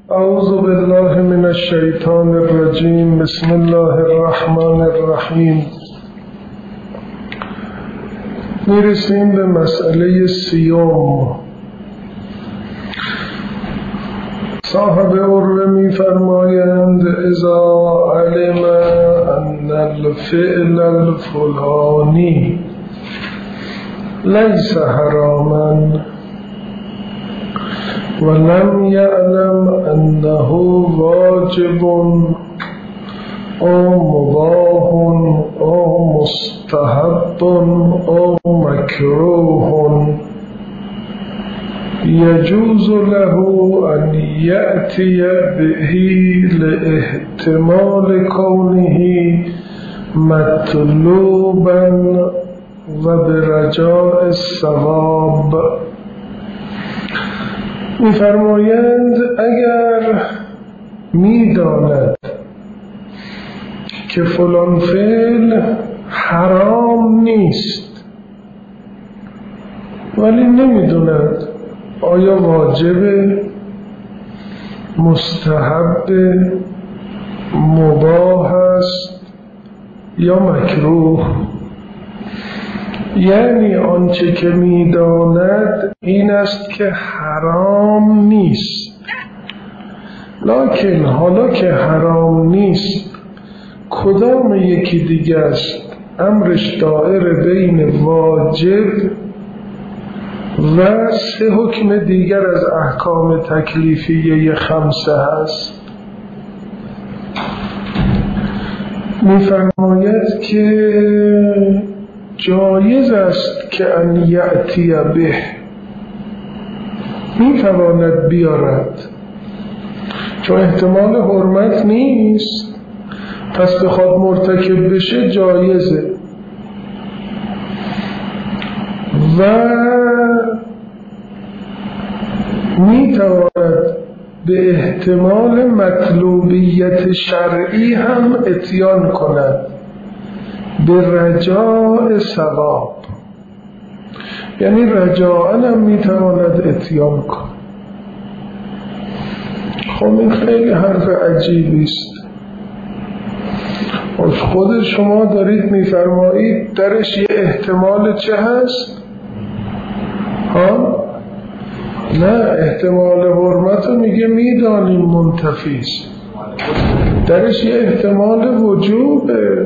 اعوذ بالله من الشیطان الرجیم. بسم الله الرحمن الرحیم. میرسیم به مسئله سیوم. صاحب عروه میفرمایند اذا علم ان الفعل الفلانی لیس حراما ولم يعلم أنه واجب أو مباح أو مستحب أو مكروه يجوز له أن يأتي به لاحتمال كونه مطلوبا وبرجاء الثواب. می‌فرمایند اگر می‌داند که فلان فعل حرام نیست ولی نمی‌داند آیا واجب، مستحب، مباح است یا مکروه، یعنی آنچه که می‌داند این است که حرام نیست، لکن حالا که حرام نیست کدام یکی دیگه است؟ امرش دائر بین واجب و 3 حکم دیگر از احکام تکلیفیه 5 هست. می‌فرماید که جایز است که ان یأتی به، میتواند بیارد، چون احتمال حرمت نیست پس بخواد مرتکب بشه جایزه، و میتواند به احتمال مطلوبیت شرعی هم اتیان کند به رجاء ثواب، یعنی رجاء هم میتواند اتیان کند. خب این خیلی حرف عجیبی است. خود شما دارید میفرمایید درش یه احتمال چه هست؟ نه، احتمال حرمت رو میگه میدانیم منتفیست، درش یه احتمال وجوبه.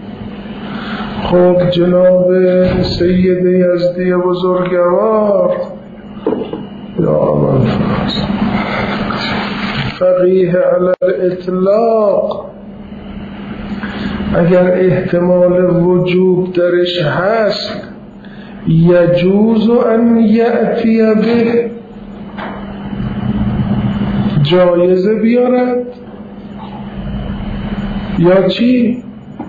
خب جناب سید یزدی بزرگوار یا من فقیه علی الاطلاق، اگر احتمال وجوب درش هست یجوز ان یأتی به، جایزه بیارد یا چی؟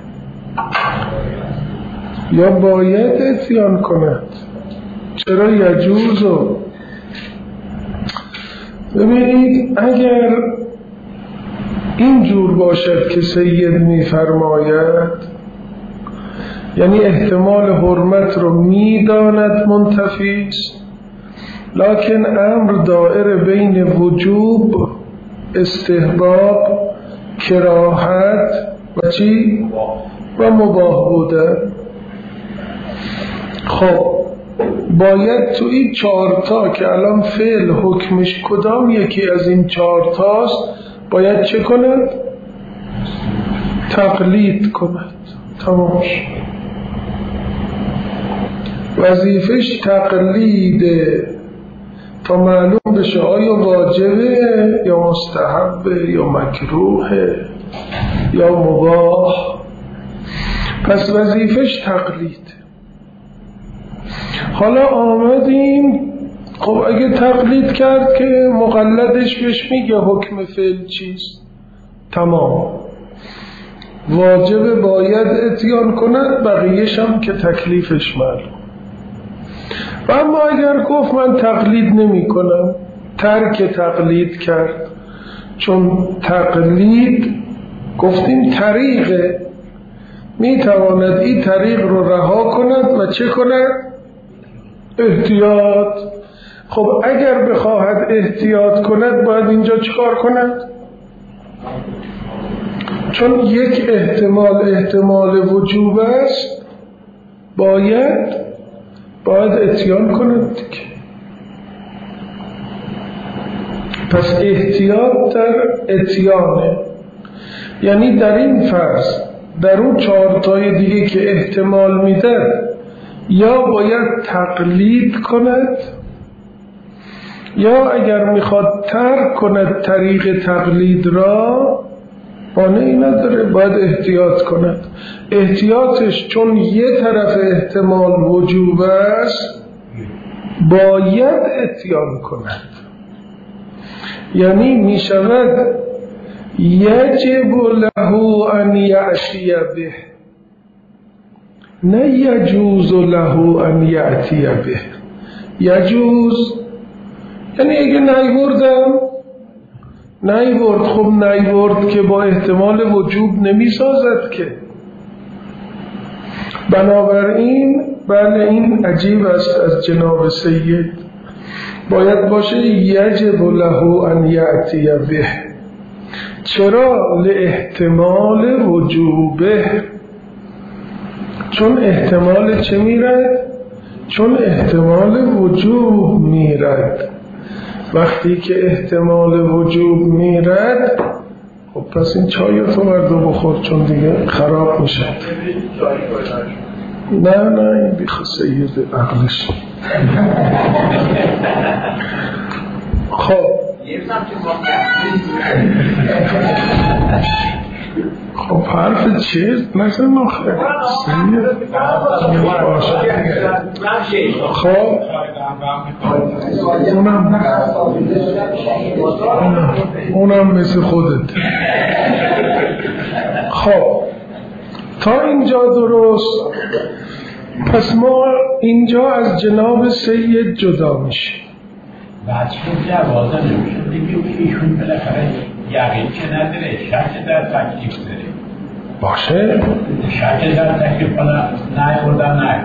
یا باید اتیان کند. چرا یجوزو؟ ببینید اگر اینجور باشد که سید میفرماید، یعنی احتمال حرمت رو میداند منتفیست، لکن امر دائر بین وجوب، استحباب، کراهت و چی؟ و مباح بوده. خب باید تو این 4 که الان فعل حکمش کدام یکی از این 4 باید چه کند؟ تقلید کند. تمام شد. وظیفش تقلیده تا معلوم بشه آیا واجبه یا مستحبه یا مکروهه یا مباح. پس وظیفش تقلید. حالا آمدیم، خب اگه تقلید کرد که مقلدش بهش میگه حکم فعل چیست؟ تمام، واجب باید اتیان کند، بقیهش هم که تکلیفش معلوم. و اما اگر گفت من تقلید نمی کنم، ترک تقلید کرد، چون تقلید گفتیم طریقه، میتواند این طریق رو رها کند و چه کند؟ احتیاط. خب اگر بخواهد احتیاط کند باید اینجا چیکار کند؟ چون یک احتمال وجوب است باید اتیان کند دیگه. پس احتیاط در اتیانه، یعنی در این فرض در اون 4 تای دیگه که احتمال میده یا باید تقلید کند یا اگر میخواد ترک کند طریق تقلید را مانعی نداره، باید احتیاط کند. احتیاطش چون یه طرف احتمال وجوب است باید اتیان کند، یعنی می شود یجب له ان یأتی به، نه یجوز له ان یأتی به. یجوز یعنی اگه نیورد، خب نیورد که با احتمال وجوب نمی سازد که. بنابراین بله این عجیب است از جناب سید، باید باشه یجب له ان یأتی به. چرا؟ لاحتمال وجوبه، چون احتمال چه میرد؟ چون احتمال وجوب میرد. وقتی که احتمال وجوب میرد خب پس این چای تو بردو بخور چون دیگه خراب میشه. نه این بیخ سید عقلش. خب حرف چیه؟ مثلا نخیر سید باشه. خب اونم مثل خودت. خب تا اینجا درست. پس ما اینجا از جناب سید جدا میشیم. بعدش جوازه نمیشه بگیم ایشون بالاخره یقین که نداره، شک در تکلیف داره. باشه شک در تکلیف نه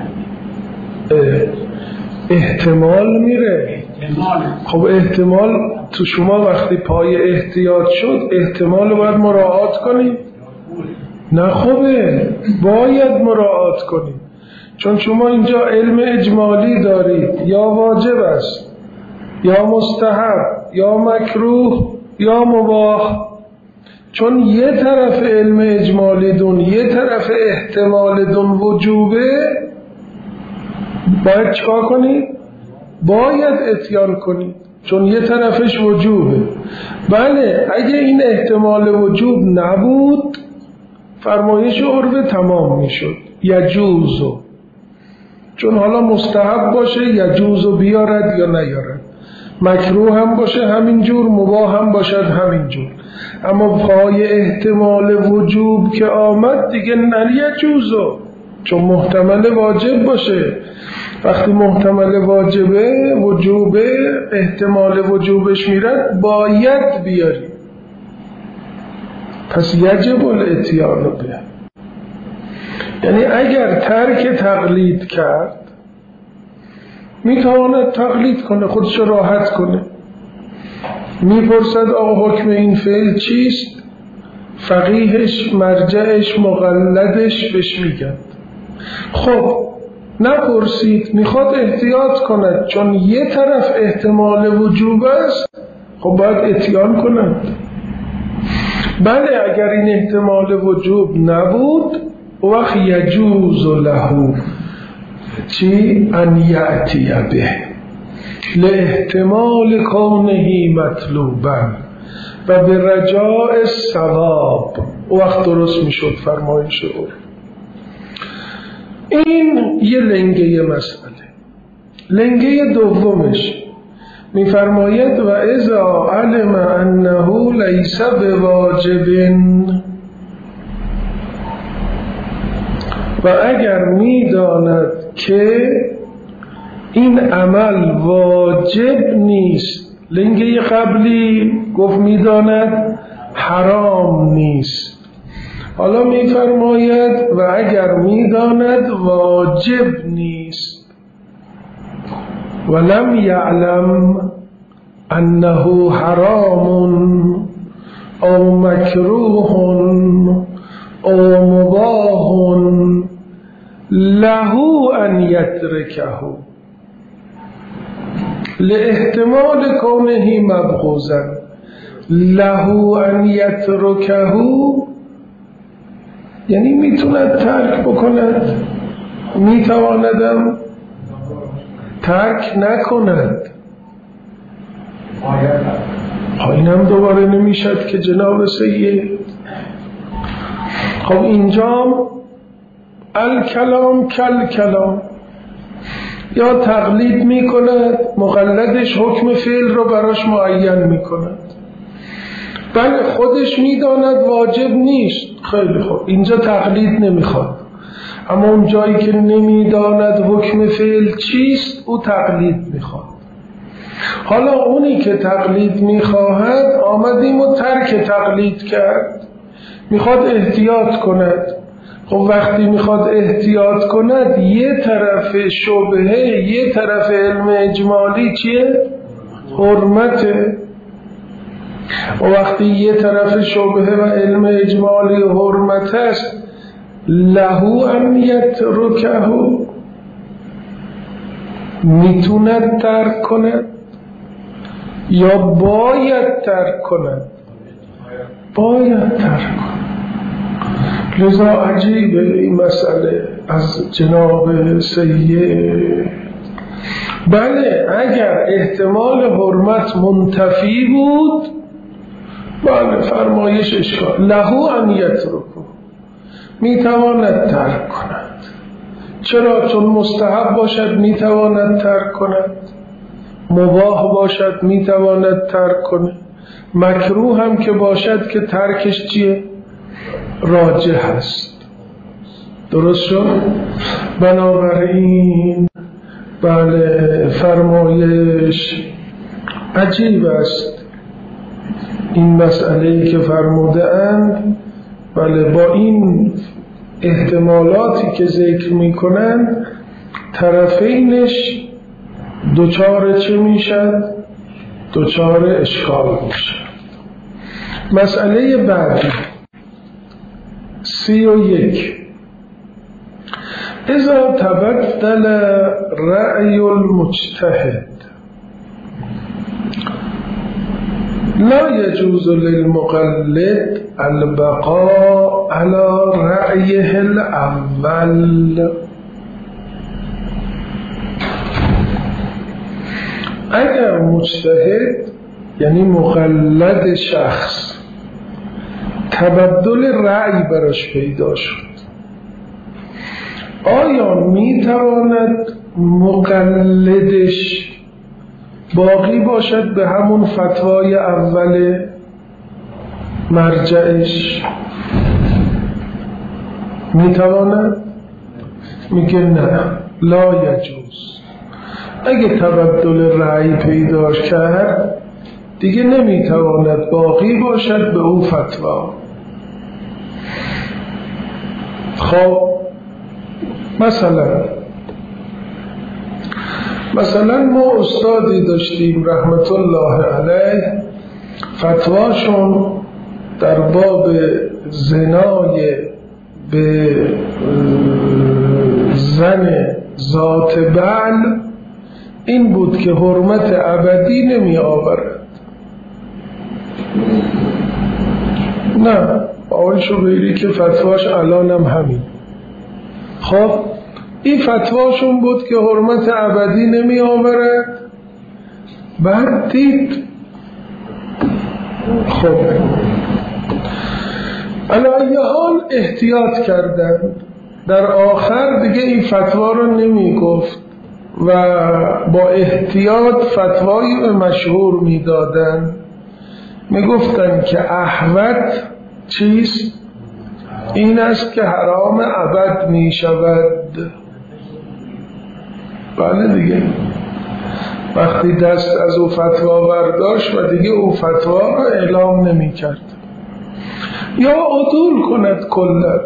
احتمال میره. خب احتمال تو شما وقتی پای احتیاط شد احتمال رو باید مراعات کنید. نه خوبه باید مراعات کنید، چون شما اینجا علم اجمالی دارید، یا واجب است یا مستحب یا مکروه یا مباح. چون یه طرف علم اجمالی دون یه طرف احتمال دون وجوبه، باید چکار کنید؟ باید اتیان کنید، چون یه طرفش وجوبه. بله اگه این احتمال وجوب نبود فرمایش عرف تمام میشد یجوزو، چون حالا مستحب باشه یجوزو بیارد یا نیارد، مکروه هم باشه همینجور، مباح هم باشد همینجور. اما پای احتمال وجوب که آمد دیگه یجوزو، چون محتمل واجب باشه. وقتی محتمل واجبه وجوبه احتمال وجوبش میرد باید بیاری. پس یجب الاتیان به، یعنی اگر ترک تقلید کرد میتواند تقلید کنه، خودش راحت کنه. میپرسد آقا حکم این فعل چیست؟ فقیهش مرجعش مقلدش بهش میگن. خب نپرسید، میخواد احتیاط کند چون یه طرف احتمال وجوب است، خب باید اتیان کند. بله اگر این احتمال وجوب نبود وقت یجوز له چی؟ ان یأتی به لاحتمال کونه مطلوبا و به رجاء الثواب. وقت درست میشد فرمایش او. این یه لنگه مسئله. لنگه دومش میفرماید و اذا علم انه لیس بواجب، و اگر میداند که این عمل واجب نیست. لنگه قبلی گفت میداند حرام نیست، حالا میفرماید و اگر میداند واجب نیست. ولم یعلم انه حرام او مکروه او مباح له ان یترکه لاحتمال کونه مبغوضا له ان یترکه یعنی میتوند ترک بکند، میتواندم ترک نکند. اینم دوباره نمیشد که جناب سید. خب اینجا الکلام کل کلام، یا تقلید میکند، مقلدش حکم فعل رو براش معین میکند. بله خودش میداند واجب نیست، خیلی خوب، اینجا تقلید نمیخواد. اما اون جایی که نمیداند حکم فعل چیست، او تقلید میخواد. حالا اونی که تقلید میخواهد آمدیم و ترک تقلید کرد، میخواد احتیاط کند. خب وقتی میخواد احتیاط کند، یه طرف شبهه، یه طرف علم اجمالی چیه؟ حرمته. و وقتی یه طرف شبهه و علم اجمالی حرمت است، له ان یترکه، میتوند ترک کند یا باید ترک کند؟ باید ترک کند. لذا عجیبه این مسئله از جناب سید. بله اگر احتمال حرمت منتفی بود، بله فرمایش اشکال، له ان یترکه، میتواند ترک کند. چرا؟ چون مستحب باشد میتواند ترک کند، مباح باشد میتواند ترک کند، مکروه هم که باشد که ترکش چیه؟ راجح است. درست شد؟ بنابراین بله فرمایش عجیب است. این مسئله‌ای که فرموده اند، بله با این احتمالاتی که ذکر میکنن، طرفینش دوچار چه میشد؟ دوچار اشکال میشد. مسئله بعدی 31. اذا تبدل رأی المجتهد لا يجوز للمقلد البقاء على رأيه الأول. اگر مجتهد یعنی مقلد شخص تبدل رأی براش پیدا شد، آیا میتواند مقلدش باقی باشد به همون فتوای اول مرجعش؟ میتواند؟ میگه نه، لا یجوز. اگه تبدل رأی پیدا کرد دیگه نمیتواند باقی باشد به او فتوا. خب مثلا ما استادی داشتیم رحمت الله علیه، فتواشون در باب زنای به زن ذات بعل این بود که حرمت ابدی نمی آورد. نه، آقای شبیری که فتواش الان هم همین. خب این فتواشون بود که حرمت ابدی نمی آورد. بعد دید خب علی حال احتیاط کردن، در آخر دیگه این فتوا رو نمی گفت و با احتیاط فتوایی به مشهور می دادن. می گفتن که احوط چیست؟ این است که حرام ابد می شود. بله دیگه، وقتی دست از او فتوا برداشت و دیگه او فتوا را اعلام نمی کرد یا عدول کند کلا.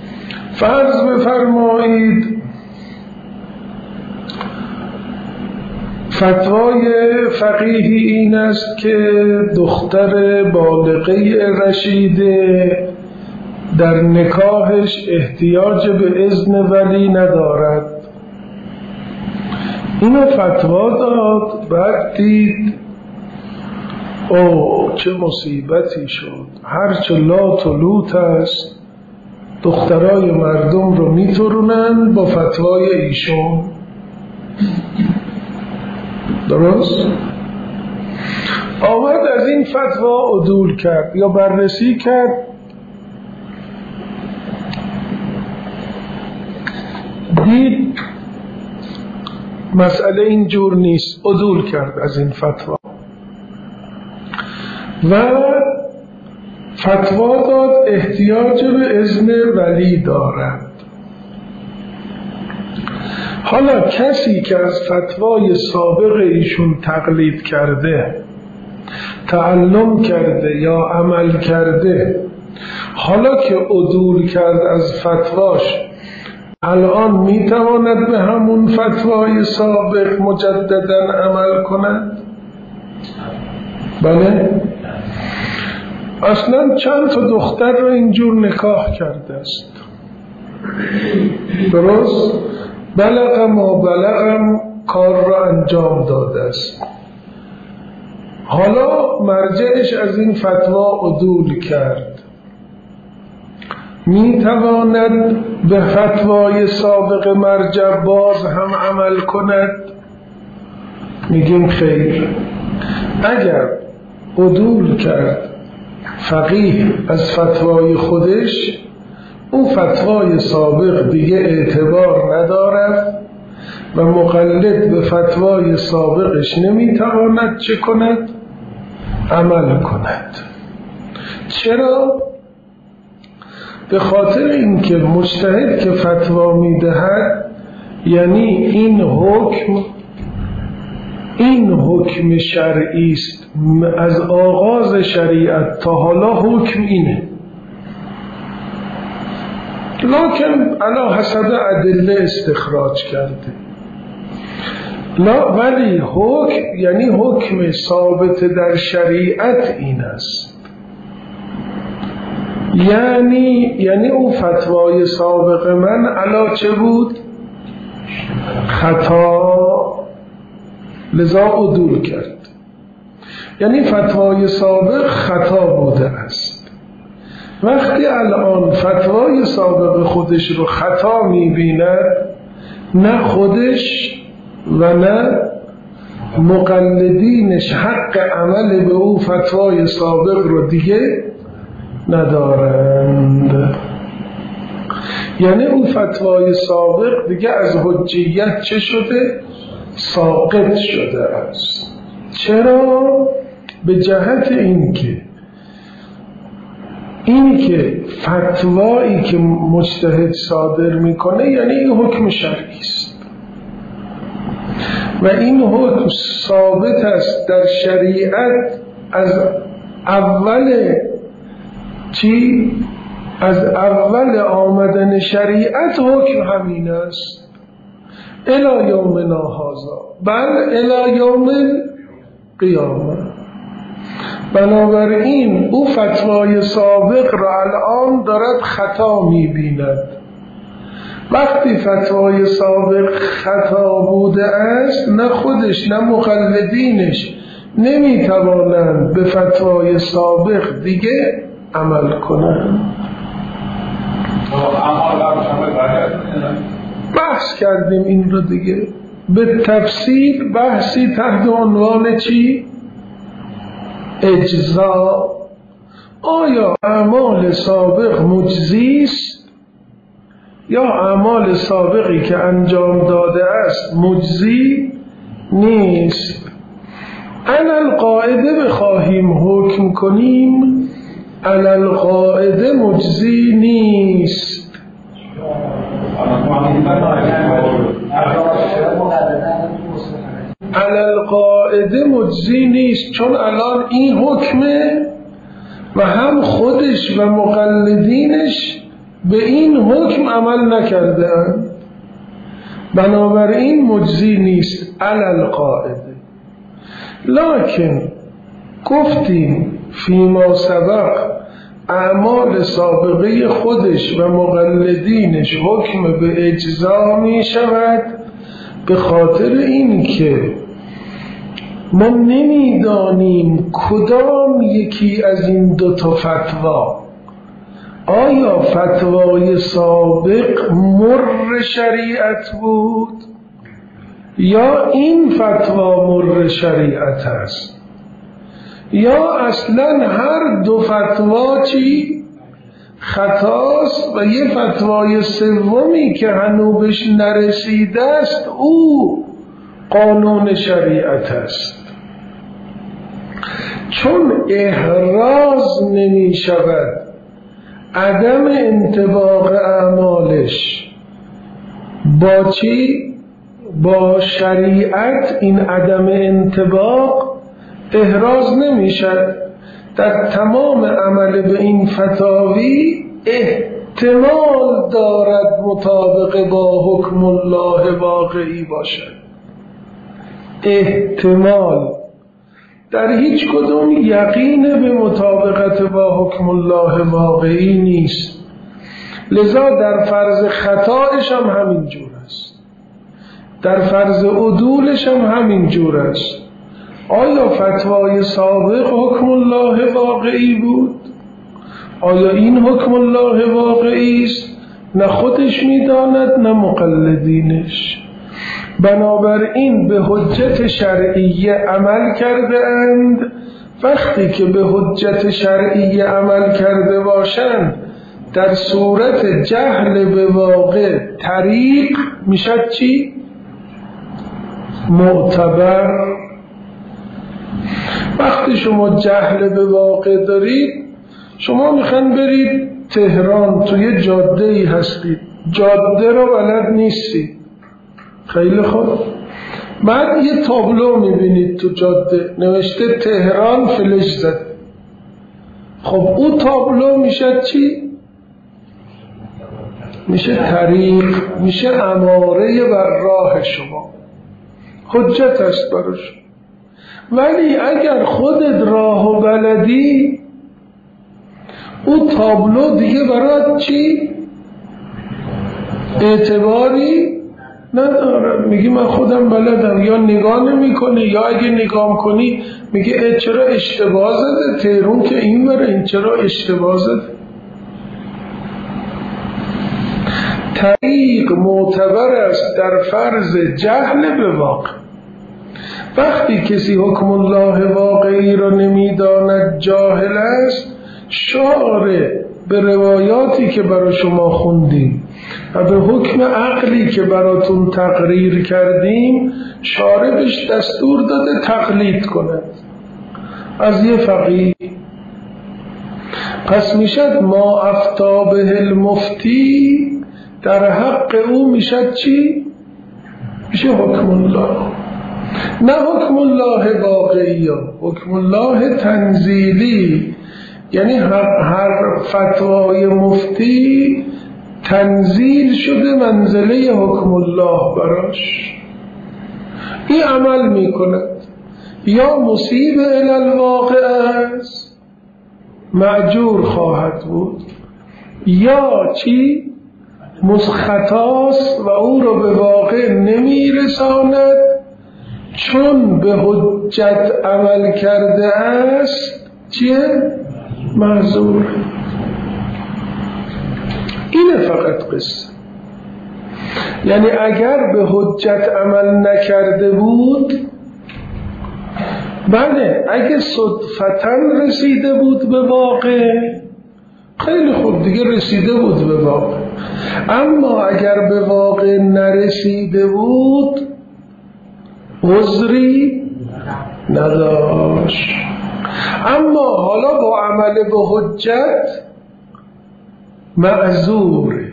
فرض بفرمایید فتوای فقیهی این است که دختر بالغه رشیده در نکاحش احتیاج به اذن ولی ندارد. اینو فتوا داد، بعد دید او چه مصیبتی شد، هرچه لات و لوت است دخترای مردم رو میترونن با فتوای ایشون. درست؟ آمد از این فتوا عدول کرد یا بررسی کرد، دید مسئله اینجور نیست، عدول کرد از این فتوا و فتوا داد احتیاج به اذن ولی دارد. حالا کسی که از فتوای سابق ایشون تقلید کرده، تعلم کرده یا عمل کرده، حالا که عدول کرد از فتواش، الان میتواند به همون فتوای سابق مجددا عمل کند؟ بله؟ اصلا چند تا دختر رو اینجور نکاح کرده است. درست؟ بلغم و بلغم کار را انجام داده است. حالا مرجعش از این فتوا عدول کرد، می تواند به فتوای سابق مرجع باز هم عمل کند؟ میگیم خیر. اگر عدول کرد فقیه از فتوای خودش، اون فتوای سابق دیگه اعتبار ندارد و مقلد به فتوای سابقش نمیتواند چه کند؟ عمل کند. چرا؟ به خاطر اینکه مجتهد که فتوا میدهد، یعنی این حکم شرعی است، از آغاز شریعت تا حالا حکم اینه، لکن علی حسب ادله استخراج کرده. ولی حکم یعنی حکم ثابت در شریعت این است، یعنی اون فتوای سابق من علا چه بود؟ خطا، لذا عدول کرد. یعنی فتوای سابق خطا بوده است. وقتی الان فتوای سابق خودش رو خطا می‌بیند، نه خودش و نه مقلدینش حق عمل به او فتوای سابق رو دیگه ندارند. یعنی اون فتوای سابق دیگه از حجیت چه شده؟ ساقط شده است. چرا؟ به جهت اینکه فتوایی که مجتهد صادر میکنه یعنی این حکم شرعی است و این حکم ثابت است در شریعت از اول آمدن شریعت حکم همین است الی یومنا هذا، بل الی یوم قیامه. بنابراین او فتوای سابق را الان دارد خطا می‌بیند. وقتی فتوای سابق خطا بوده است، نه خودش نه مقلدینش نمی‌توانند به فتوای سابق دیگه عمل کنند. بحث کردیم این رو دیگه به تفصیل، بحثی تحت عنوان چی؟ اجزا. آیا اعمال سابق مجزی است یا اعمال سابقی که انجام داده است مجزی نیست؟ علی القاعده بخواهیم حکم کنیم، علی القاعده مجزی نیست. علی القاعده مجزی نیست، چون الان این حکمه و هم خودش و مقلدینش به این حکم عمل نکردن. بنابراین مجزی نیست علی القاعده. لکن گفتیم فیما سبق اعمال سابقه خودش و مقلدینش حکم به اجزا می شود، به خاطر این که ما نمیدانیم کدام یکی از این دوتا فتوا، آیا فتوای سابق مر شریعت بود یا این فتوا مر شریعت است، یا اصلا هر دو فتوا چی؟ خطاست و یه فتوای سومی که هنوز بهش نرسیده است او قانون شریعت است. چون احراز نمی شود عدم انطباق اعمالش با چی؟ با شریعت، این عدم انطباق احراز نمی شد. در تمام عمل به این فتاوی احتمال دارد مطابق با حکم الله واقعی باشد، احتمال، در هیچ کدوم یقین به مطابقت با حکم الله واقعی نیست. لذا در فرض خطایش هم همین جور است، در فرض عدولش هم همین جور است. آیا فتوای سابق حکم الله واقعی بود؟ آیا این حکم الله واقعی است؟ نه خودش میداند نه مقلدینش. بنابراین به حجت شرعیه عمل کرده اند. وقتی که به حجت شرعیه عمل کرده باشند در صورت جهل به واقع طریق میشد چی؟ معتبر. وقتی شما جهل به واقع دارید، شما میخواین برید تهران، توی جاده ای هستید، جاده رو بلد نیستید، خیلی خوب، بعد یه تابلو میبینید تو جاده نوشته تهران فلش زده. خب او تابلو میشه چی؟ میشه طریق، میشه اماره بر راه شما، حجت است براش. ولی اگر خودت راه و بلدی، او تابلو دیگه برات چی؟ اعتباری نداره. میگی من خودم بلدم، یا نگاه نمی کنی، یا اگه نگاه کنی میگه چرا اشتباه زده، تهرون که این بره، این چرا اشتباه زده. طریق معتبر است در فرض جهل به واقع. وقتی کسی حکم الله واقعی را نمیداند، جاهل است، شارع به روایاتی که برای شما خوندیم و به حکم عقلی که براتون تقریر کردیم، شارع بهش دستور داده تقلید کند از یه فقیه. پس میشد ما افتا به المفتی، در حق او میشد چی؟ میشه حکم الله، نه حکم الله واقعی، حکم الله تنزیلی. یعنی هر فتوای مفتی تنزیل شده منزله حکم الله براش، این عمل میکند. یا مصیب الی الواقع است، معجور خواهد بود، یا چی؟ مسخطاست و او را به واقع نمیرساند، چون به حجت عمل کرده است چیه؟ معذور. اینه فقط قصه. یعنی اگر به حجت عمل نکرده بود، بله، اگه صدفتاً رسیده بود به واقع، خیلی خوب، دیگه رسیده بود به واقع. اما اگر به واقع نرسیده بود، عذری نداشت. اما حالا با عمل به حجت معذوره.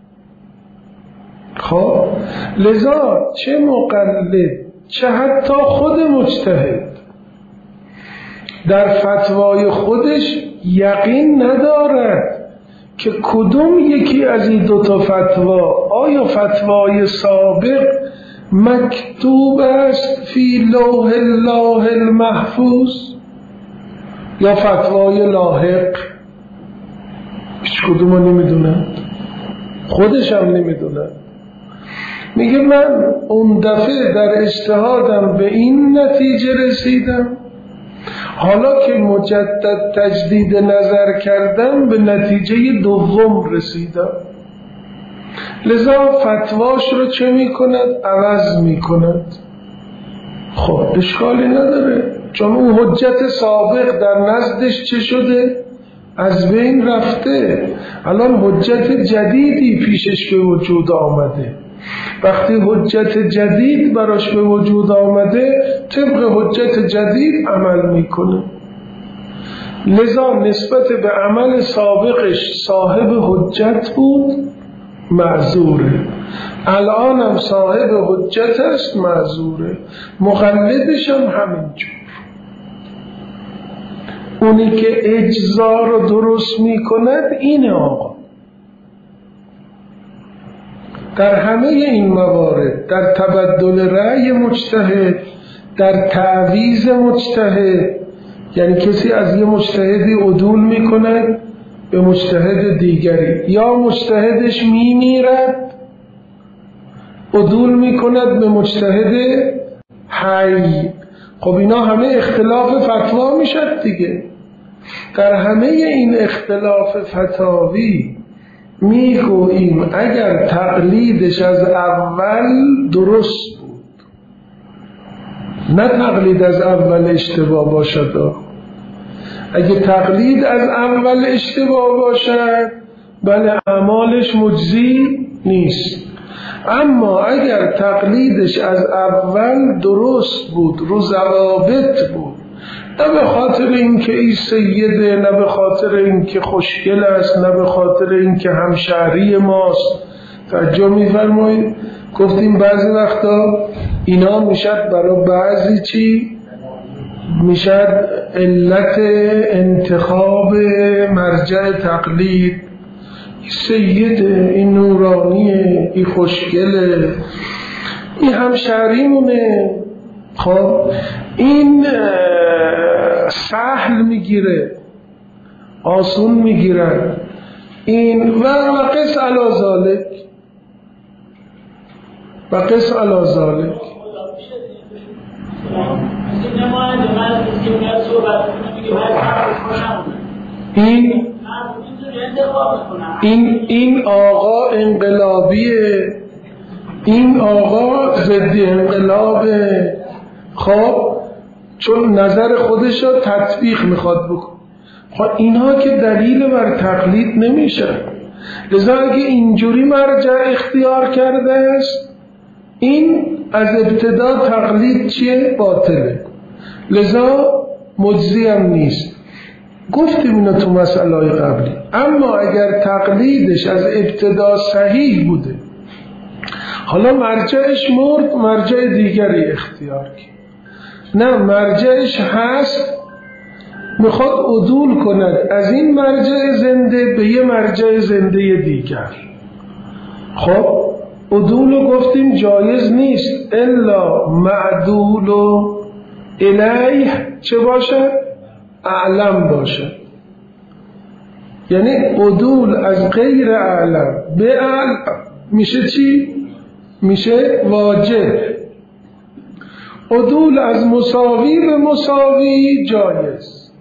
خب لذا چه مقلد چه حتی خود مجتهد در فتوای خودش یقین ندارد که کدوم یکی از این دوتا فتوا، آیا فتوای سابق مکتوب است فی لوح الله المحفوظ یا فتوای لاحق؟ هیچ کدوم نمیدونن، خودش هم نمیدونن. میگه من اون دفعه در اجتهادم به این نتیجه رسیدم، حالا که مجدد تجدید نظر کردم به نتیجه دوم رسیدم، لذا فتواش رو چه میکند؟ عوض میکند. خب اشکالی نداره، چون اون حجت سابق در نزدش چه شده؟ از بین رفته. الان حجت جدیدی پیشش به وجود آمده. وقتی حجت جدید براش به وجود آمده، طبق حجت جدید عمل میکنه. لذا نسبت به عمل سابقش صاحب حجت بود، معذوره. الانم صاحب حجت است، معذوره. مقلدش هم همینجور. اونی که اجزا رو درست میکند اینه آقا. در همه این موارد، در تبدل رأی مجتهد، در تعویض مجتهد، یعنی کسی از یه مجتهدی عدول میکند به مجتهد دیگری، یا مجتهدش میمیرد عدول میکند به مجتهد حی. خب اینا همه اختلاف فتوا میشد دیگه. در همه این اختلاف فتاوی میگوییم اگر تقلیدش از اول درست بود، نه تقلید از اول اشتباه باشد. اگه تقلید از اول اشتباه باشد، بله اعمالش مجزی نیست. اما اگر تقلیدش از اول درست بود، رو ضوابط بود، نه به خاطر اینکه این سیده، نه به خاطر اینکه خوشگل است، نه به خاطر اینکه همشهری ماست. توجه می‌فرمایید؟ گفتیم بعضی وقتا اینا میشد برای بعضی چی؟ میشد علت انتخاب مرجع تقلید. این سیده، این نورانیه، این خوشگله، این همشهریمونه. خب این سهل میگیره، آسون میگیرن این و قص علی ذالک و قص علی ذالک. این آقا انقلابیه، این آقا ضد انقلابه. خب چون نظر خودش رو تطبیق میخواد بکن. خب اینها که دلیل بر تقلید نمیشه. لذا اگه اینجوری مرجع اختیار کرده است، این از ابتدا تقلید چیه؟ باطله. لذا مجزی هم نیست. گفتیم اینو تو مسئله قبلی. اما اگر تقلیدش از ابتدا صحیح بوده، حالا مرجعش مرد، مرجع دیگری اختیار کرد، نه مرجعش هست، میخواد عدول کند از این مرجع زنده به یه مرجع زنده دیگر. خب عدول گفتیم جایز نیست الا معدول الیه چه باشه؟ اعلم باشه. یعنی عدول از غیر اعلم به اعلم میشه چی؟ میشه واجب. عدول از مساوی به مساوی جایز.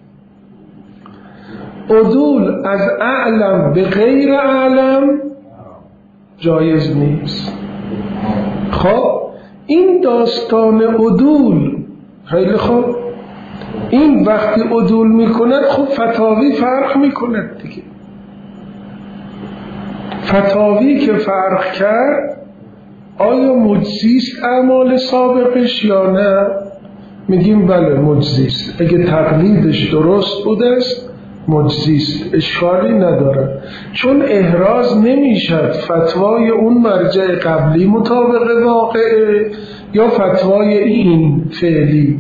عدول از اعلم به غیر اعلم جایز نیست. خب این داستان عدول خیلی خوب. این وقتی عدول میکند خب فتاوی فرق میکند دیگه. فتاوی که فرق کرد آیا مجزیست اعمال سابقش یا نه؟ میگیم بله مجزیست. اگه تقلیدش درست بوده است مجزیست، اشکالی نداره، چون احراز نمیشد فتوای اون مرجع قبلی مطابق واقعه یا فتوای این فعلی.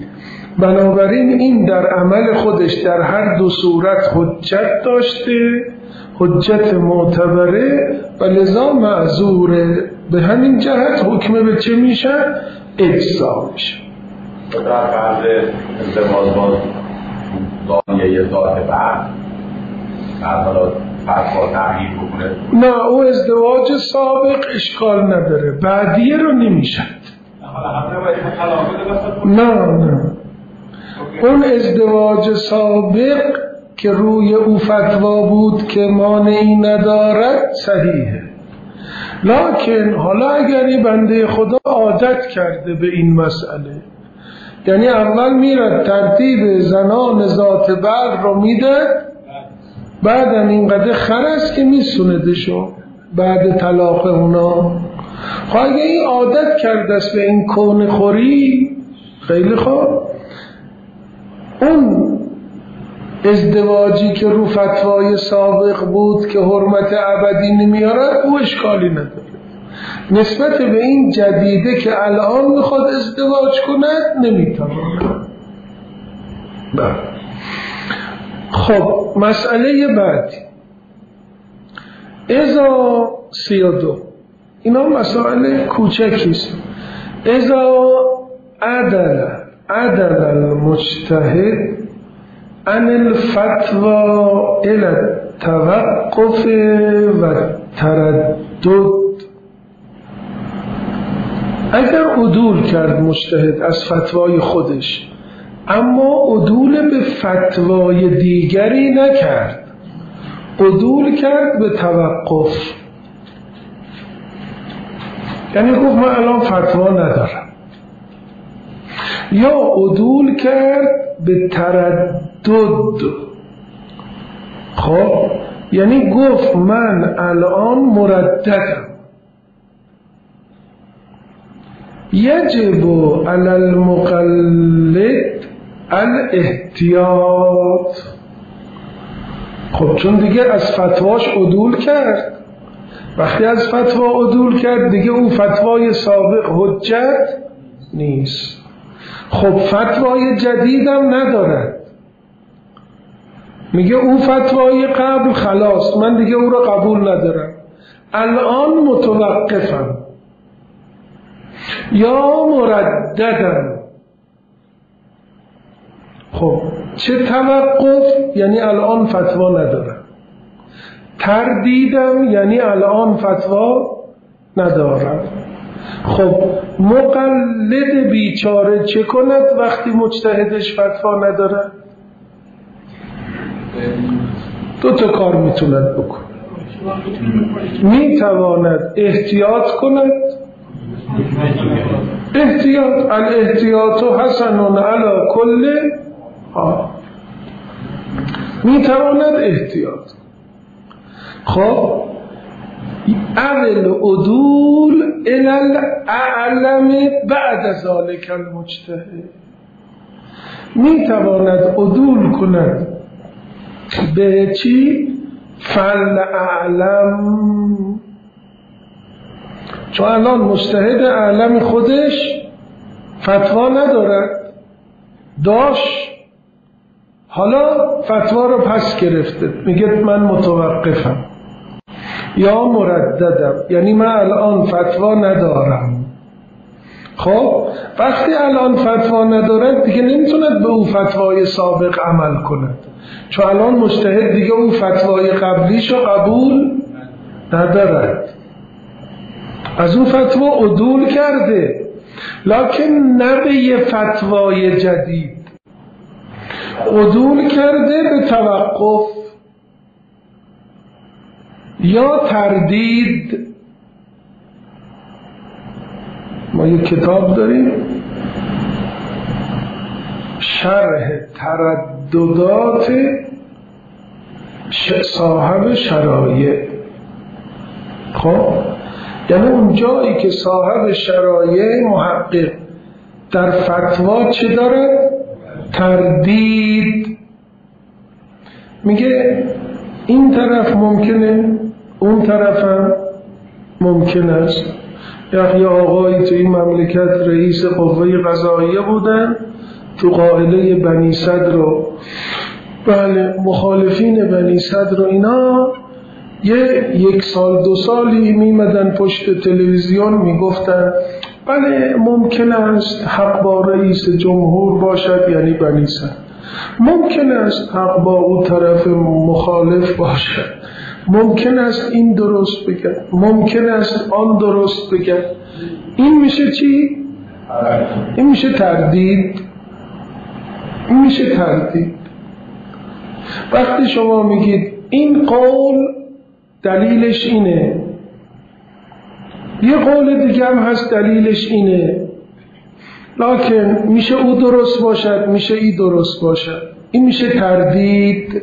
بنابراین این در عمل خودش در هر دو صورت حجت داشته، حجت معتبره و لذا معذوره. به همین جهت حکم به چه میشه؟ اجزا میشه. در بعض ازدواج باز دانیه ذات بعد حالا فتوا تغییر بکنه؟ نه، او ازدواج سابق اشکال نداره، بعدیه رو نمیشه. نه اون ازدواج سابق که روی او فتوا بود که مانعی ندارد صحیحه، لکن حالا اگری بنده خدا عادت کرده به این مسئله، یعنی اول میرد ترتیب زنان ذات بعد رو میده، بعدم اینقدر خرست که میسوندشو بعد طلاق اونا. خب اگه این عادت کرده است به این کون خوری، خیلی خوب، اون ازدواجی که رو فتوای سابق بود که حرمت ابدی نمیارد، او اشکالی نداره. نسبت به این جدیده که الان میخواد ازدواج کند نمیتواند. خب مسئله بعدی ازا 32، اینا مسائل کوچکیست. ازا عدل المجتهد عن الفتوى الى التوقف و تردد، اگر عدول کرد مجتهد از فتوای خودش اما عدول به فتوای دیگری نکرد، عدول کرد به توقف، یعنی گفت من الان فتوا ندارم، یا عدول کرد به تردد، خب یعنی گفت من الان مرددم. یجب علی المقلد الاحتیاط، خب چون دیگه از فتواش عدول کرد، وقتی از فتوا عدول کرد دیگه اون فتوای سابق حجت نیست. خب فتوای جدیدم ندارد، میگه اون فتوای قبل خلاص، من دیگه او را قبول ندارم، الان متوقفم یا مرددم. خب چه توقف؟ یعنی الان فتوا ندارم. تردیدم یعنی الان فتوا ندارم. خب مقلد بیچاره چه کند وقتی مجتهدش فتوا ندارد؟ دو تا کار میتوند بکن. میتواند احتیاط کند، احتیاط، الاحتیاط حسن علی کل حال، میتواند احتیاط. خب اول عدول الی الاعلم بعد ذلک المجتهد، میتواند عدول کند به چی؟ فل اعلم، چون الان مجتهد اعلم خودش فتوا ندارد، داشت حالا فتوا رو پس گرفته، میگه من متوقفم یا مرددم، یعنی من الان فتوا ندارم. خب وقتی الان فتوا ندارد دیگه نمیتوند به او فتوای سابق عمل کند، چون الان مجتهد دیگه او فتوای قبلیشو قبول ندارد، از اون فتوا عدول کرده، لکن نه به یه فتوای جدید، عدول کرده به توقف یا تردید. ما یک کتاب داریم شرح ترددات صاحب شرایع. خب یعنی اون جایی که صاحب شرایع محقق در فتوا چه داره؟ تردید. میگه این طرف ممکنه، اون طرف هم ممکن است. یه آقایی تو این مملکت رئیس قوه قضاییه بودن، تو قائله بنی صدر و بله مخالفین بنی صدر و اینا یک سال 2 سالی میمدن پشت تلویزیون میگفتن بله ممکن است حق با رئیس جمهور باشد، یعنی بنی صدر، ممکن است حق با او طرف مخالف باشد، ممکن است این درست بگن، ممکن است آن درست بگن. این میشه چی؟ این میشه تردید. این میشه تردید. وقتی شما میگید این قول دلیلش اینه، یه قول دیگه هم هست دلیلش اینه، لکن میشه او درست باشد، میشه ای درست باشد، این میشه تردید.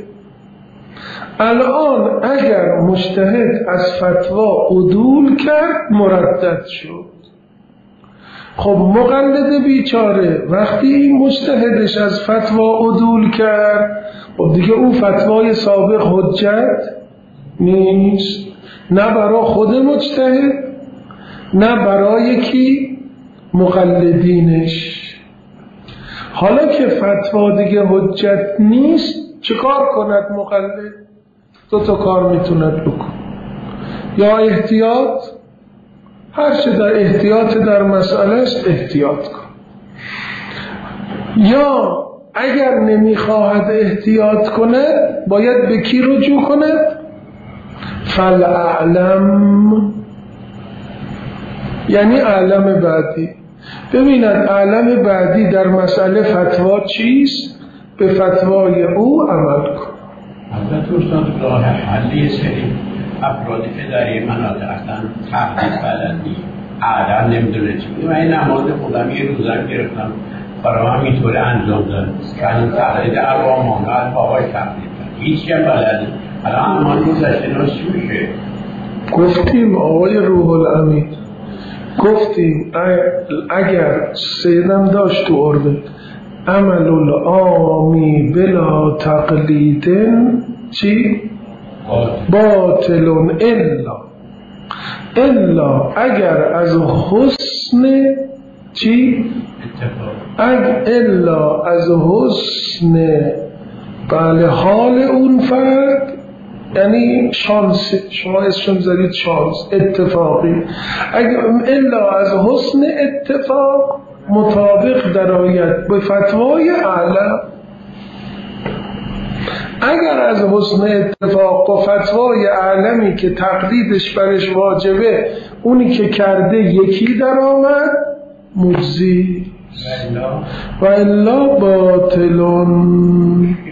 الان اگر مجتهد از فتوا عدول کرد مردد شد. خب مقلد بیچاره وقتی این مجتهدش از فتوا عدول کرد، خب دیگه اون فتوای سابق حجت نیست، نه برای خود مجتهد نه برای کی؟ مقلدینش. حالا که فتوا دیگه حجت نیست، چه کار کند مقلد؟ 2 کار میتوند بکن. یا احتیاط، هر چه در احتیاط در مسئله است احتیاط کن، یا اگر نمیخواهد احتیاط کند باید به کی رجوع کند؟ فالاعلم، یعنی اعلم بعدی. ببیند اعلم بعدی در مسئله فتوا چیست؟ به فتوای او عمل کن. البته استاد راه حلی سری افرادی که در این مناطق اصلا تقلید بلدی اعلم نمیدونه چی. من این نماز خودم یه روزم گرفتم برای همینطور انجام دادم که الان تقلید اربا مانگل بابای تقلید دارم هیچی هم بلدی. الان امان روزش ناز چی میشه؟ گفتیم آقای روح الامین، گفتیم اگر سیدم داشت تو ارده عمل العامی بلا تقلیدن چی؟ باطلون الا اگر از حسن چی؟ الا از حسن بله حال اون فرد، یعنی شانس، شما اسمش زدید شانس، اتفاقی، الا از حسن اتفاق مطابق درآید به فتوای اعلم. اگر از حسن اتفاق و فتوای اعلمی که تقلیدش برش واجبه اونی که کرده یکی در آمد مجزی و الا باطلون.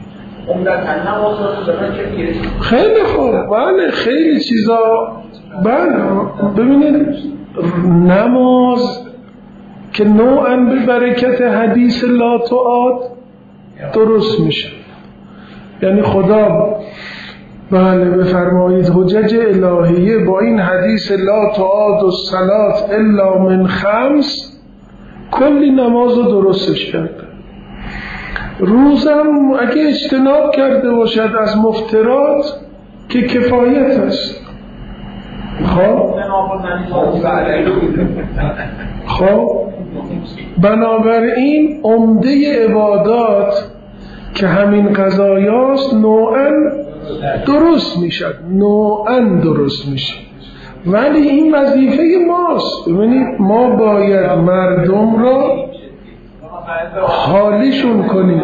خیلی خوب، بله خیلی چیزا، بله ببینید نماز که نوعاً به برکت حدیث لا تعاد درست میشه، یعنی خدا بله بفرمایید حجج الهیه با این حدیث لا تعاد الصلاة الا من 5 کلی نماز رو درستش کرده. روزم اگه اجتناب کرده باشد از مفترات که کفایت است. خب بنابراین عمده عبادات که همین قضایاست نوعاً درست میشد، نوعاً درست میشه، ولی این وظیفه ماست. ببینید ما باید مردم را حالیشون کنیم.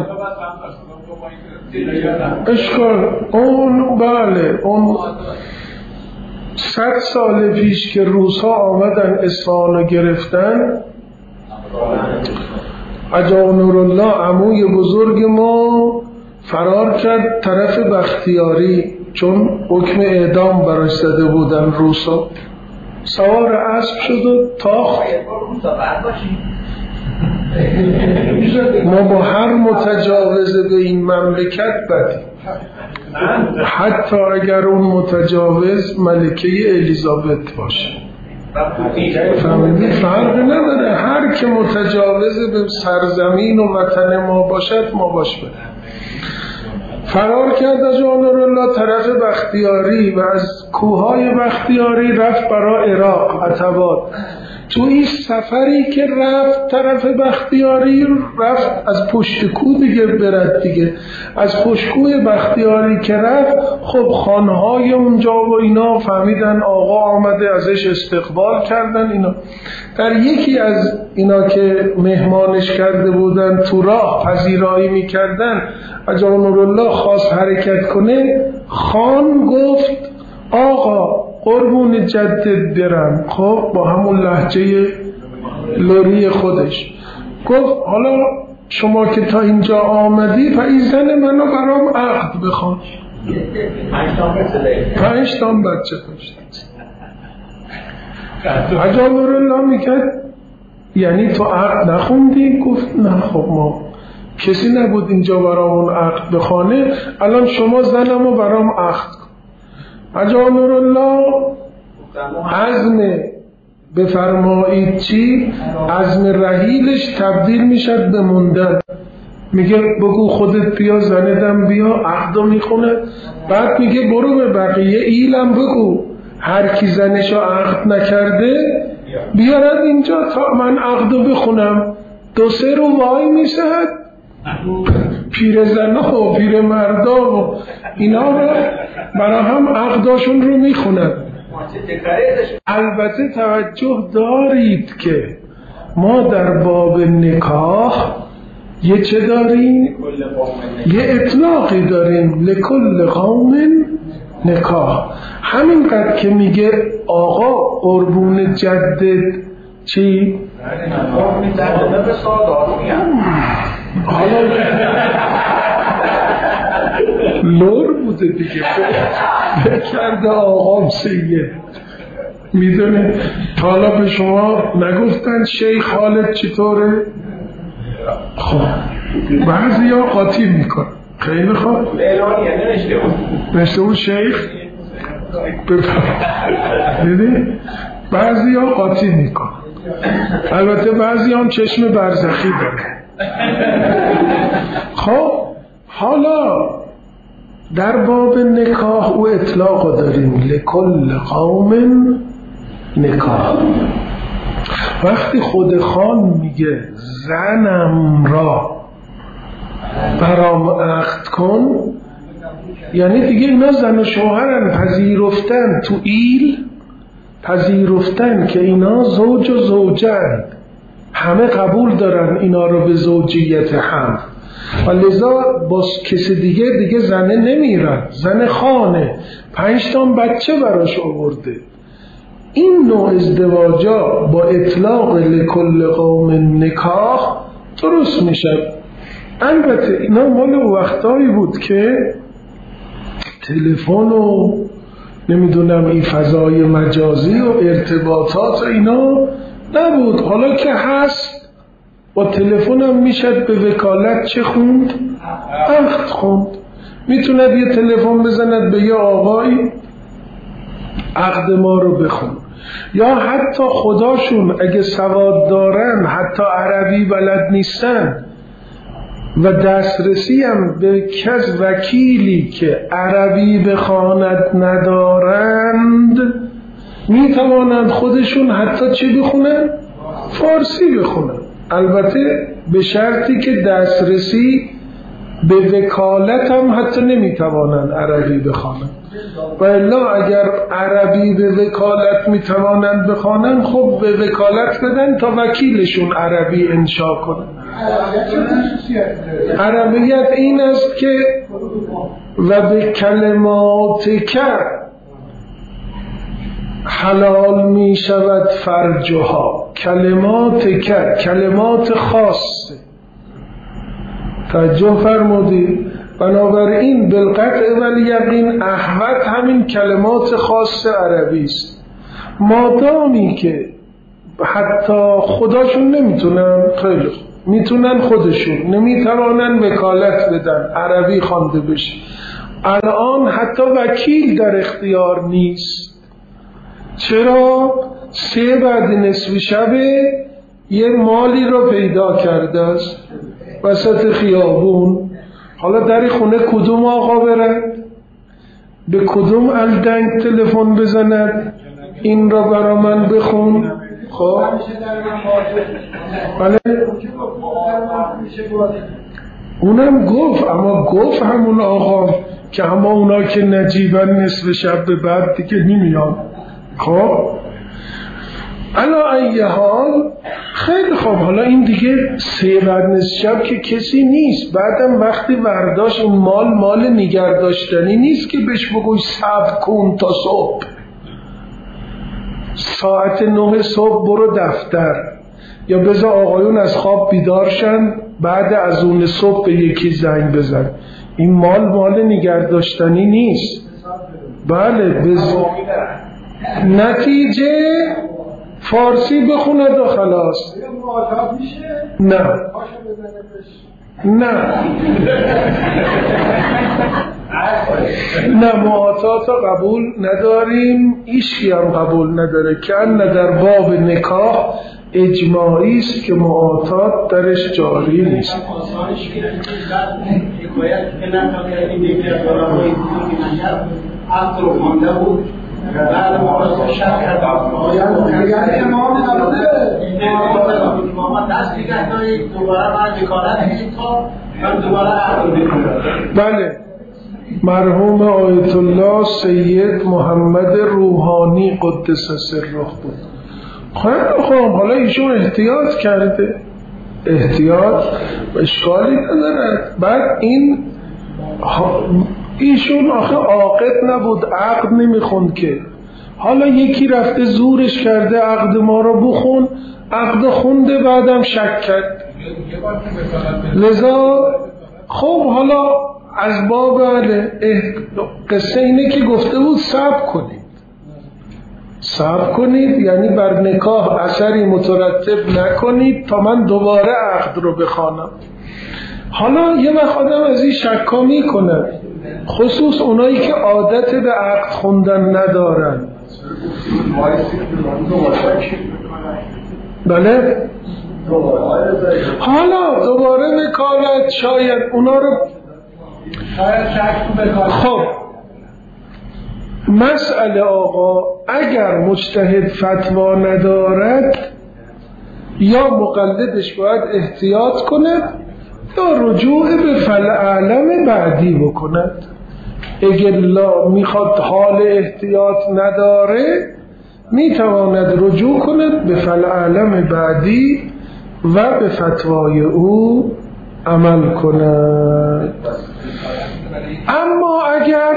اشکال اون بله اون 100 سال پیش که روس‌ها آمدن اصفهان رو گرفتن، عجا نورالله عموی بزرگ ما فرار کرد طرف بختیاری چون حکم اعدام براش زده بودن روس‌ها، سوار اسب شد و تاخت. ما با هر متجاوز به این مملکت بدیم، حتی اگر اون متجاوز ملکه الیزابت باشه. فهمیدید؟ فرق نداره، هر که متجاوز به سرزمین و وطن ما باشد ما باش بدیم. فرار کرد از جانورالله طرف بختیاری و از کوههای بختیاری رفت برای عراق عتبات. تو این سفری که رفت طرف بختیاری رفت از پشت کوه دیگه برد دیگه، از پشت کوه بختیاری که رفت خب خانهای اونجا و اینا فهمیدن آقا آمده، ازش استقبال کردن. اینا در یکی از اینا که مهمانش کرده بودن تو راه پذیرایی میکردن، حاج نورالله خواست حرکت کنه، خان گفت آقا قربون جدت برم، خب با همون لهجه لری خودش گفت حالا شما که تا اینجا آمدی و این زن منو برام عقد بخوان. 5 تا بچه داشت. حاج نورالله میگه یعنی تو عقد نخوندی؟ گفت نه خب ما کسی نبود اینجا برامون عقد بخونه، الان شما زنمو برام عقد کن. حاج نورالله عزم بفرمایید چی؟ عزم رحیلش تبدیل میشد به موندن. میگه بگو خودت بیا، زندم بیا، عقدو میخونه. بعد میگه برو به بقیه ایلم بگو هر کی زنشو عقد نکرده بیارد اینجا تا من عقدو بخونم. 2-3 رو وای میسد، پیر زنها و پیر مردا و اینا رو برای هم عقداشون رو میخونن. البته توجه دارید که ما در باب نکاح یه چه داریم؟ یه اطلاقی داریم، لکل قوم نکاح. همینقدر که میگه آقا قربون جدت چی؟ حالا لور بوده دیگه، بکرده آقام سید. میدونه تا حالا به شما نگفتن شیخ حالت چطوره؟ خب بعضی ها قاطی میکن. خیلی خوب نشته بود شیخ دیدی؟ بعضی ها قاطی میکن. البته بعضی هم چشم برزخی داره. خب حالا در باب نکاح او اطلاق داریم، لکل قوم نکاح. وقتی خود خان میگه زنم را برام عقد کن، یعنی دیگه اینا زن و شوهرن، پذیرفتن تو ایل، پذیرفتن که اینا زوج و زوجن، همه قبول دارن اینا رو به زوجیت هم، و لذا با کسی دیگه زنه نمیرن، زن خانه 5 تا بچه براش آورده. این نوع ازدواجا با اطلاق لکل قوم نکاح درست میشه. البته اینا مال وقتایی بود که تلفن و نمیدونم این فضای مجازی و ارتباطات و اینا نبود. حالا که هست با تلفن هم میشد به وکالت چه خوند؟ عقد خوند. میتوند یه تلفن بزند به یه آقایی عقد ما رو بخون، یا حتی خداشون اگه سواد دارن، حتی عربی بلد نیستن و دسترسی هم به کس وکیلی که عربی بخواند ندارند، میتوانند خودشون حتی چی بخونن؟ فارسی بخونن. البته به شرطی که دسترسی به وکالت هم حتی نمیتوانند عربی بخوانند، و الا اگر عربی به وکالت میتوانند بخوانند، خب به وکالت بدن تا وکیلشون عربی انشا کنه. عربیت این است که و به کلمات حلال می شود فرجها. کلمات خاصه، توجه فرمودید؟ بنابراین بالقطع والیقین احوط همین کلمات خاص عربی است. مادامی که حتی خداشون نمیتونن، خیلی میتونن خودشون، نمیتوانن وکالت بدن عربی خوانده بشه. الان حتی وکیل در اختیار نیست. چرا؟ 3 بعد نصف شب یه مالی رو پیدا کرده است وسط خیابون. حالا در خونه کدوم آقا برد؟ به کدوم الدنگ تلفن بزند این را برا من بخون؟ خب بله اونم گفت، اما گفت همون آقا که اما اونا که نجیبن نصف شب به بعد دیگه نمیان. خب علا ای حال خیلی خوب، حالا این دیگه 3 بعد نصف شب که کسی نیست، بعدم وقتی برداشت این مال نگرداشتنی نیست که بهش بگوی صبر کن تا صبح، ساعت 9 صبح برو دفتر، یا بذار آقایون از خواب بیدار شن بعد از اون صبح به یکی زنگ بزن. این مال نگرداشتنی نیست. بله نتیجه فارسی بخوند و خلاص. نه معاطات قبول نداریم، ایشی هم قبول نداره، که ان در باب نکاح اجماعی است که معاطات درش جاری نیست. بعد ما شک کردم یعنی امام دست دیگه دارید دوباره من وکالت هستید تا من دوباره عقل میکنم. بله، مرحوم آیت الله سید محمد روحانی قدس سره بود. خب حالا ایشون احتیاط کرده، احتیاط اشکالی ندارد. بعد ایشون آخه عاقد نبود، عقد نمیخوند که. حالا یکی رفته زورش کرده عقد ما رو بخون، عقد خونده بعدم شک کرد. لذا خب حالا از باب قصه اینه که گفته بود صبر کنید یعنی بر نکاح اثری مترتب نکنید تا من دوباره عقد رو بخوانم. حالا یه وقت آدم از این شکا میکنه، خصوص اونایی که عادت به عقد خوندن ندارن. بله حالا دوباره وکالت شاید اونا رو خب مسئله آقا اگر مجتهد فتوا ندارد یا مقلدش باید احتیاط کند یا رجوع به فالعلم بعدی بکند. اگر میخواد حال احتیاط نداره میتواند رجوع کند به فالعلم بعدی و به فتوای او عمل کند. اما اگر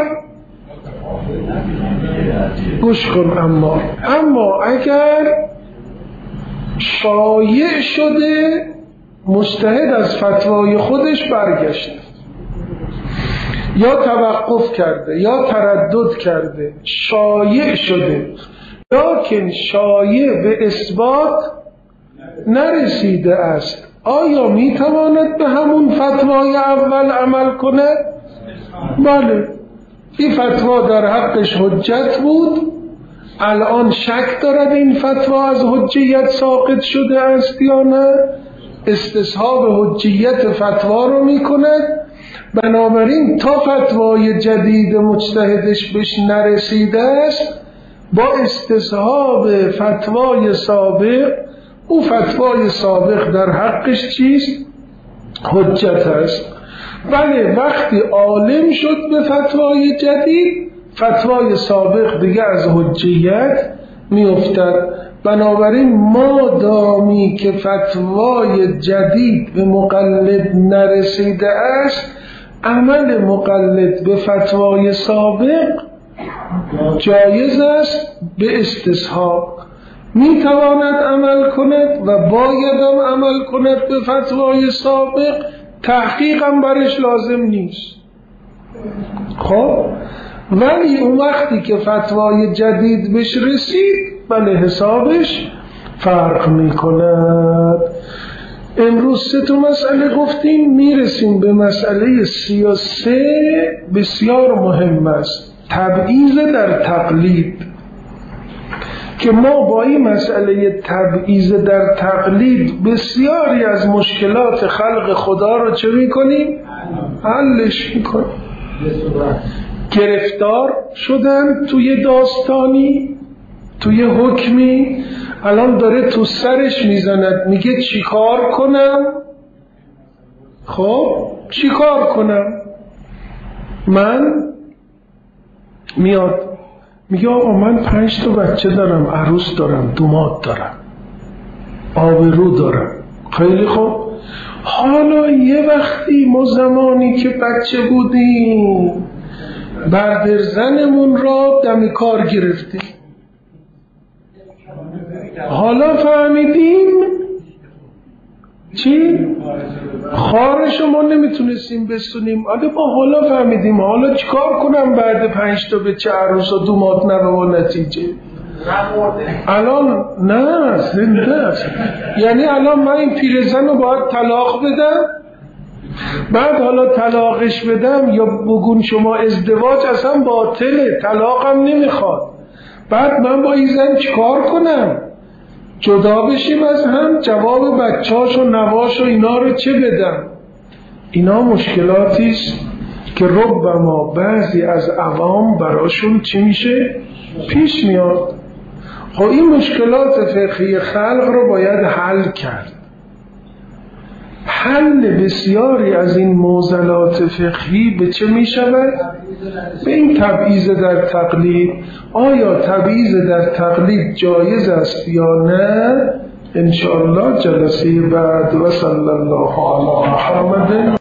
گوش کن، اما اگر شایع شده مجتهد از فتوای خودش برگشته یا توقف کرده یا تردد کرده، شایع شده لیکن شایع به اثبات نرسیده است، آیا میتواند به همون فتوای اول عمل کند؟ بله، این فتوا در حقش حجت بود، الان شک دارد این فتوا از حجیت ساقط شده است یا نه، استصحاب حجیت فتوا رو میکند. بنابراین تا فتوای جدید مجتهدش بهش نرسیده است با استصحاب فتوای سابق، او فتوای سابق در حقش چیست؟ حجت است. بله وقتی عالم شد به فتوای جدید، فتوای سابق دیگه از حجیت میافتد. بنابراین ما دامی که فتوای جدید به مقلد نرسیده است، عمل مقلد به فتوای سابق جایز است، به استصحاب میتواند عمل کند و باید هم عمل کند به فتوای سابق، تحقیقم برش لازم نیست. خب ولی اون وقتی که فتوای جدید بهش رسید بله حسابش فرق میکند. امروز 3 مسئله گفتیم، میرسیم به مسئله 33 بسیار مهم است، تبعیض در تقلید، که ما با این مسئله تبعیض در تقلید بسیاری از مشکلات خلق خدا رو چه میکنیم؟ حلش میکنیم. گرفتار شدن توی داستانی، توی حکمی، الان داره تو سرش میزند، میگه چی کار کنم؟ خب چی کار کنم؟ من میاد میگه آقا من 5 تا بچه دارم، عروس دارم، دوماد دارم، آبرو دارم. خیلی خوب، حالا یه وقتی ما زمانی که بچه بودیم بردرزنمون را دم کار گرفتیم، حالا فهمیدیم چی؟ خارشو ما نمیتونستیم بستونیم. آده ما حالا فهمیدیم، حالا چیکار کنم بعد 5 تا بچه عروس و دوماد نرو نتیجه؟ الان نه زنده است. یعنی الان من این پیرزن رو باید طلاق بدم، بعد حالا طلاقش بدم یا بگون شما ازدواج اصلا باطله، طلاقم نمیخواد، بعد من با این زن چیکار کنم؟ جدا بشیم از هم؟ جواب بچه‌هاش و نواش و اینا رو چه بدم؟ اینا مشکلاتیست که ربما بعضی از عوام براشون چی میشه؟ پیش میاد. خب این مشکلات فقهی خلق رو باید حل کرد. حل بسیاری از این معضلات فقهی به چه می شود؟ به این تبعیض در تقلید. آیا تبعیض در تقلید جایز است یا نه؟ انشاءالله جلسه بعد. و صلی الله علی محمد.